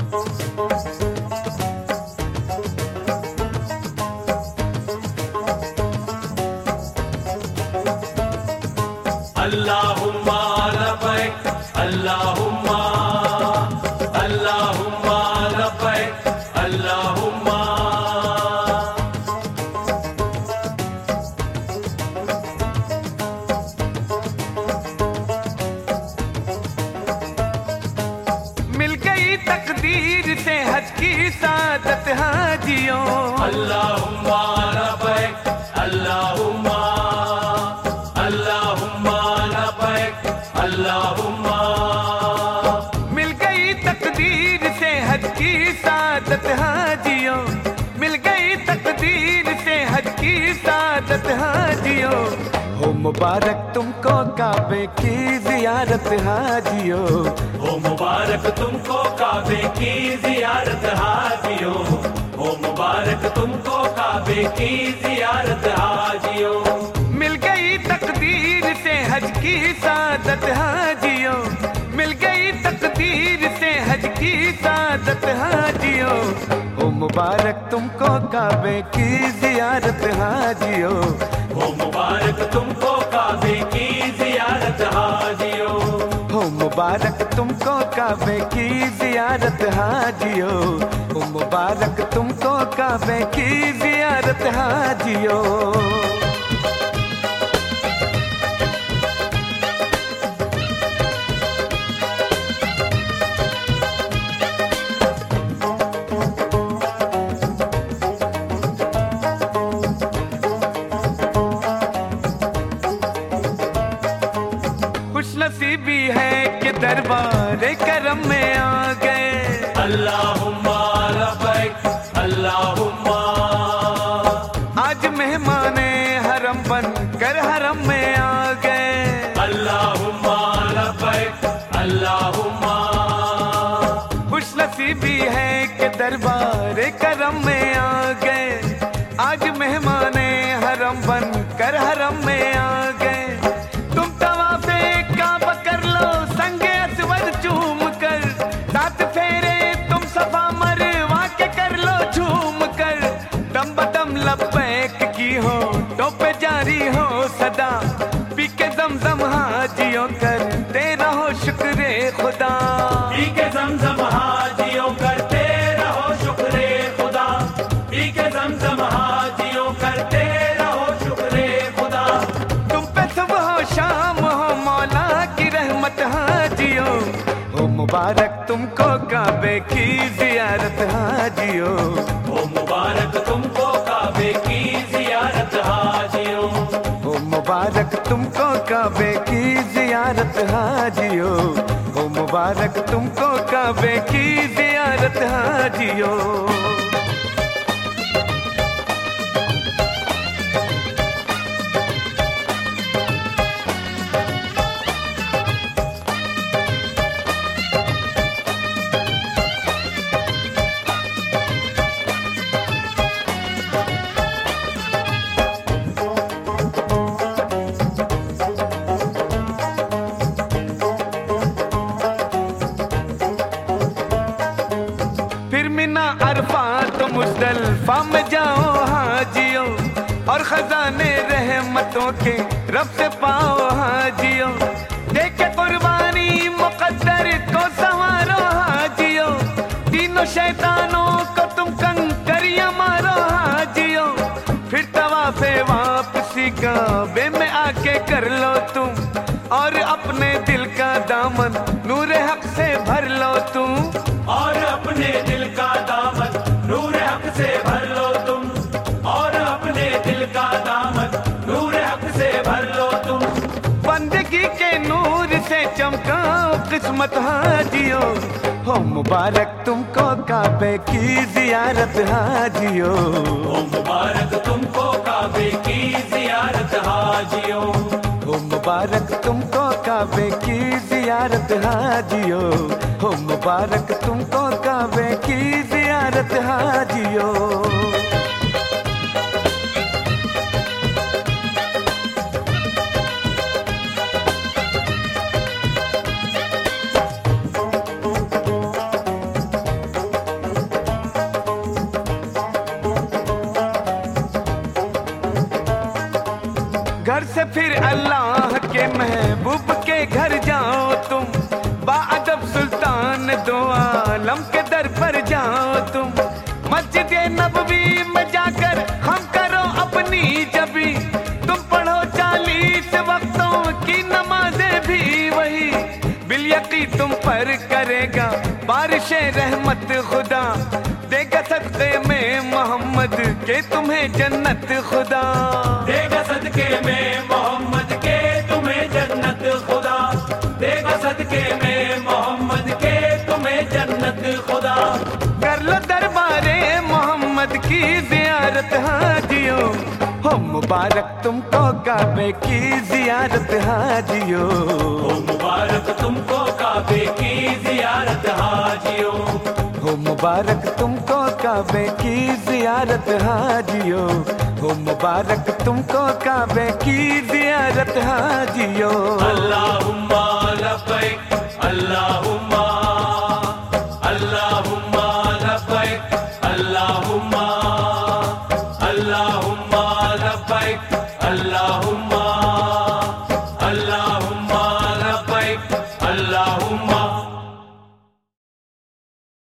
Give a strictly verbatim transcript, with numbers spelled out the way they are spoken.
अल्लाहुम्मा लब्बैक अल्लाहुम्मा अल्लाहुम्मा लब्बैक अल्लाहुम्मा। मिल गई तकदीर से हज की सादत हाजियों। अल्लाहुम्मा लब्बैक अल्लाहुम्मा अल्लाहुम्मा लब्बैक अल्लाहुम्मा। मिल गई तकदीर से हज की सादत हाजियों। मिल गई तकदीर से हज की सादत हाजियों। हो मुबारक तुमको काबे की जियारत हाजियों। हो मुबारक तुमको काबे की जियारत हाजियों। हो मुबारक तुमको काबे की जियारत हाजियों। मिल गई तकदीर से हज की सादत हाजियों। मिल गई तकदीर से हज की सादत हाजियों। हो मुबारक तुमको काबे की जियारत हाजियों। हो मुबारक तुमको काबे की जियारत हाजियों। हो मुबारक तुमको काबे की जियारत हाजियों। हो मुबारक तुमको काबे की जियारत हाजियों। खुशनसीबी है कि दरबार करम में आ गए। अल्लाहुम्मा लब्बैक अल्लाहुम्मा। आज मेहमाने हरम बन कर हरम में आ गए। अल्लाहुम्मा लब्बैक अल्लाहुम्मा। खुशनसीबी है कि दरबार करम में आ गए। आज मेहमाने हरम बन कर हरम में आ गए। लब्बैक की हो टोपे जारी हो सदा। पी के जमजम हाजियों करते रहो शुक्रे खुदा। पी के जमजम हाजियों करते रहो शुक्रे खुदा। पी के जमजम हाजियों करते रहो शुक्रे खुदा। तुम पे सुबह हो शाम हो मौला की रहमत हाजियों। हो मुबारक तुमको काबे की जियारत हाजियों। हो मुबारक तुमको काबे की जियारत हाजियों। हो मुबारक तुमको काबे की जियारत हाजियों। हो मुबारक तुमको काबे की जियारत हाजियों। अरफात मुज़दलिफ़ा में जाओ हाजियों। और खजाने रहमतों के रब से पाओ हाजियों। देखे कुर्बानी मुक़द्दर को संवारो हाजियों। तीनों शैतानों को तुम कंकरियां मारो हाजियों। फिर तवाफ़े वापसी काबे में आके कर लो तुम। और अपने दिल का दामन नूर हक से भर लो तुम। और अपने दिल का दामन नूर हक से भर लो तुम। और अपने दिल का दामन नूर हक से भर लो तुम। बंदगी के नूर से चमकाओ किस्मत हाजियों। हो मुबारक तुमको काबे की जियारत हाजियों। हो मुबारक तुमको काबे की जियारत हाजियों। हो मुबारक तुमको काबे की जियारत हाजियों। हो मुबारक तुमको काबे की जियारत हाजियों। से फिर अल्लाह के महबूब के घर जाओ तुम, बाअदब सुल्तान दो आलम के दर पर जाओ तुम। मस्जिद नबवी में जाकर हम करो अपनी जबी, तुम पढ़ो चालीस वक्तों की नमाजें भी वही। बिलयकी तुम पर करेगा बारिश रहमत खुदा, देगा सदके में मोहम्मद के तुम्हें जन्नत खुदा। देगा सदके में मोहम्मद के तुम्हें जन्नत खुदा, देगा सदके में मोहम्मद के तुम्हें जन्नत खुदा। कर लो दरबारे मोहम्मद की जियारत हाजियो, हो मुबारक तुमको काबे की जियारत हाजियो। हो मुबारक तुमको काबे की जियारत हाजियो, हो मुबारक तुमको काबे की जियारत हाजियो, हो मुबारक तुमको काबे की जियारत हाजियो। अल्लाहुम्मा लब्बैक अल्लाहुम्मा